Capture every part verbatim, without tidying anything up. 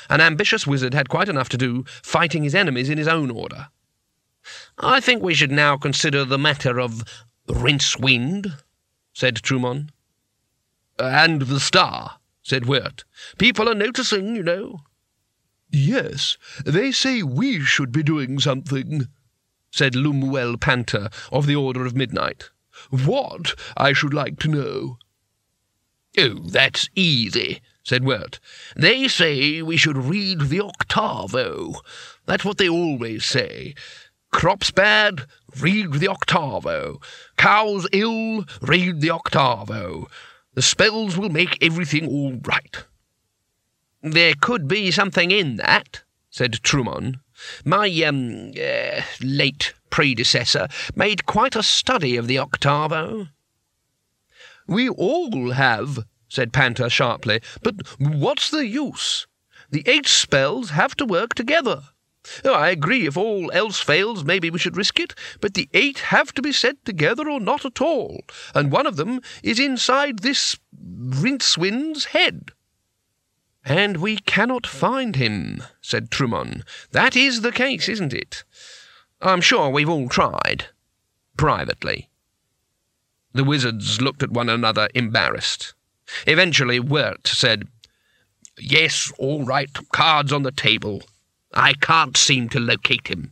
An ambitious wizard had quite enough to do fighting his enemies in his own order. "I think we should now consider the matter of Rincewind," said Trumon. "And the star," said Wirt. "People are noticing, you know." "Yes, they say we should be doing something," said Lumuel Panther of the Order of Midnight. "What, I should like to know?" "Oh, that's easy," said Wirt. "They say we should read the octavo. That's what they always say. Crops bad, read the octavo. Cows ill, read the octavo. The spells will make everything all right." "There could be something in that," said Trumon. "My, um, uh, late predecessor made quite a study of the octavo." "We all have," said Panther sharply, "but what's the use? The eight spells have to work together. Oh, I agree, if all else fails, maybe we should risk it, but the eight have to be said together or not at all, and one of them is inside this Rincewind's head." "And we cannot find him," said Trumon. "That is the case, isn't it? I'm sure we've all tried. Privately." The wizards looked at one another, embarrassed. Eventually Wirt said, "Yes, all right, cards on the table. I can't seem to locate him."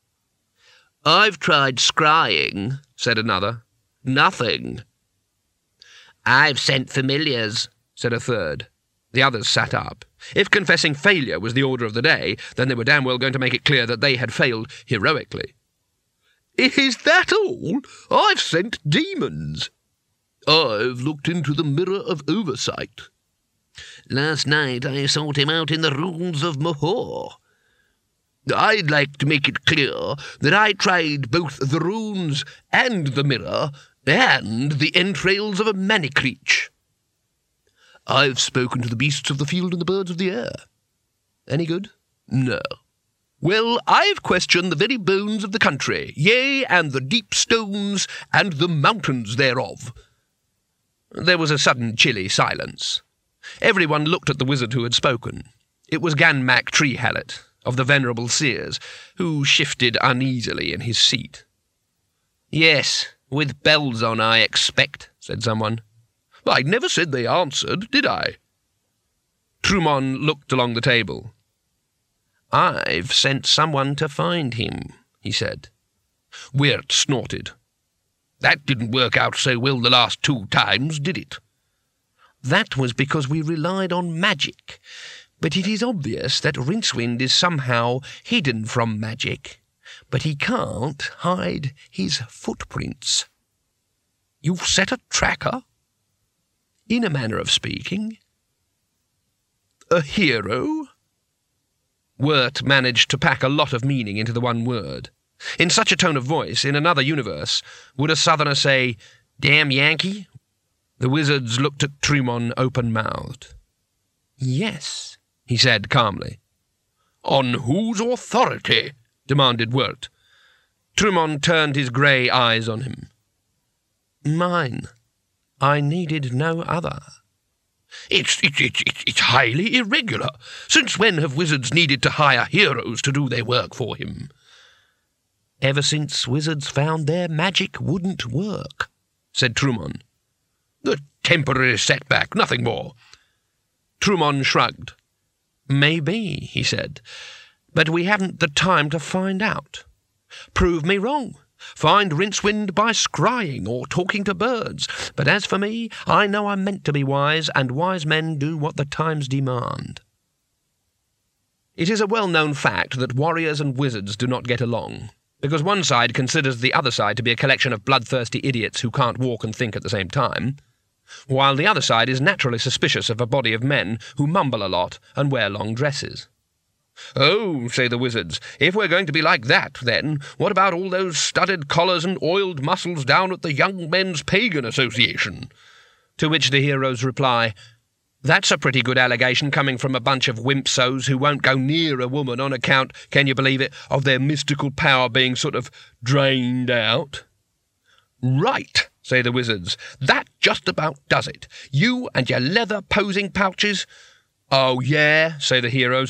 "I've tried scrying," said another. "Nothing." "I've sent familiars," said a third. The others sat up. If confessing failure was the order of the day, then they were damn well going to make it clear that they had failed heroically. "Is that all? I've sent demons." "I've looked into the Mirror of Oversight." "Last night I sought him out in the ruins of Mahor." "I'd like to make it clear that I tried both the runes and the mirror and the entrails of a Manicreech." "I've spoken to the beasts of the field and the birds of the air." "Any good?" "No." "Well, I've questioned the very bones of the country, yea, and the deep stones and the mountains thereof." There was a sudden chilly silence. Everyone looked at the wizard who had spoken. It was Ganmak Treehallet, of the Venerable Seers, who shifted uneasily in his seat. "Yes, with bells on, I expect," said someone. "I never said they answered, did I?" Trumon looked along the table. "I've sent someone to find him," he said. Wirt snorted. "That didn't work out so well the last two times, did it?" "That was because we relied on magic. But it is obvious that Rincewind is somehow hidden from magic. But he can't hide his footprints." "You've set a tracker?" "In a manner of speaking." "A hero?" Wirt managed to pack a lot of meaning into the one word. In such a tone of voice, in another universe, would a southerner say, "Damn Yankee"? The wizards looked at Trumon open-mouthed. "Yes," he said calmly. "On whose authority?" demanded Wirt. Trumon turned his grey eyes on him. "Mine. I needed no other." It's, it's, it's, it's highly irregular. Since when have wizards needed to hire heroes to do their work for him?" "Ever since wizards found their magic wouldn't work," said Trumon. "A temporary setback, nothing more." Trumon shrugged. "Maybe," he said, "but we haven't the time to find out. Prove me wrong. Find Rincewind by scrying or talking to birds. But as for me, I know I'm meant to be wise, and wise men do what the times demand." It is a well-known fact that warriors and wizards do not get along, because one side considers the other side to be a collection of bloodthirsty idiots who can't walk and think at the same time, while the other side is naturally suspicious of a body of men who mumble a lot and wear long dresses. "Oh," say the wizards, "if we're going to be like that, then, what about all those studded collars and oiled muscles down at the Young Men's Pagan Association?" To which the heroes reply, "That's a pretty good allegation coming from a bunch of wimpsos who won't go near a woman on account, can you believe it, of their mystical power being sort of drained out." "Right," say the wizards, "that just about does it. You and your leather posing pouches." "Oh, yeah," say the heroes,